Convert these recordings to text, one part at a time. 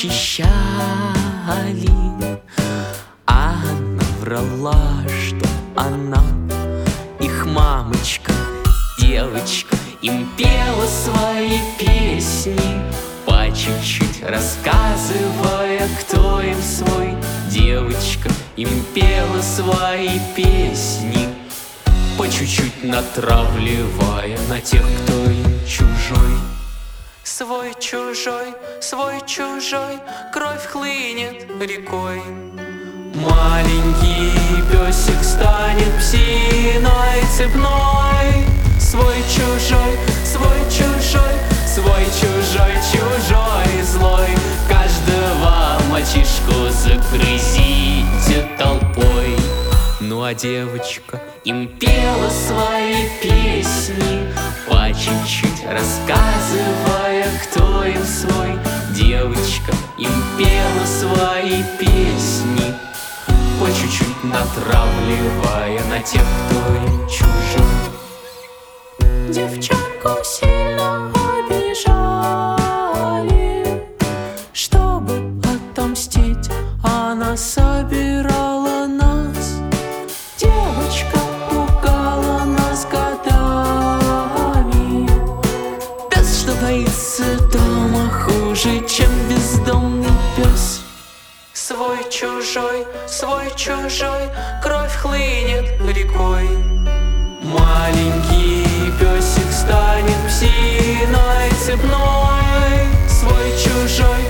защищали. Она врала, что она их мамочка, девочка, им пела свои песни, по чуть-чуть рассказывая, кто им свой. Девочка им пела свои песни, по чуть-чуть натравливая на тех, кто им чужой. Свой чужой, кровь хлынет рекой. Маленький песик станет псиной цепной. Свой чужой, чужой злой. Каждого мальчишку загрызите толпой. Ну а девочка им пела свои песни, по чуть-чуть рассказывая, кто им свой. Девочка им пела свои песни, по чуть-чуть натравливая на тех, кто им чужой. Девчонку сильно обижали, чтобы отомстить, она собирала нас. Девочка пугала нас годами. Пес, что боится дома, хуже, чем бездомный пес. Свой чужой, кровь хлынет рекой. Маленький песик станет псиной цепной. Свой чужой,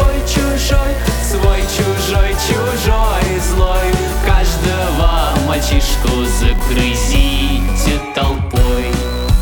чужой злой. Каждого мальчишку загрызите толпой.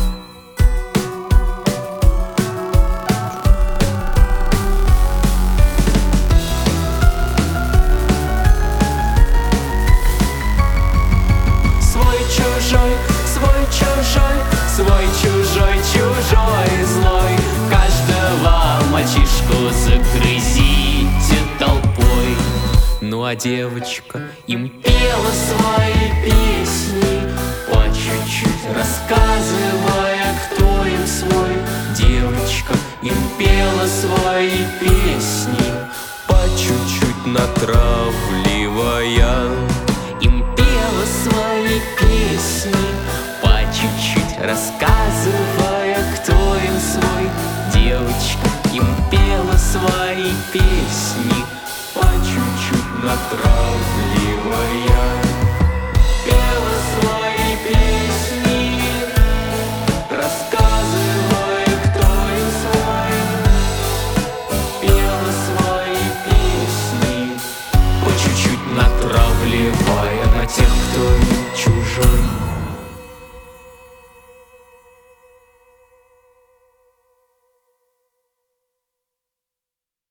Чужой злой. Каждого мальчишку загрызите толпой. Ну а девочка им пела свои песни, по чуть-чуть рассказывая, кто им свой. Девочка им пела свои песни, по чуть-чуть натравливая. Им пела свои песни, по чуть-чуть рассказывая, кто им свой. Девочка им пела свои песни, по чуть-чуть натравливая. Пела свои песни, рассказывая, кто им свой. Пела свои песни, по чуть-чуть натравливая на тех, кто им чужой.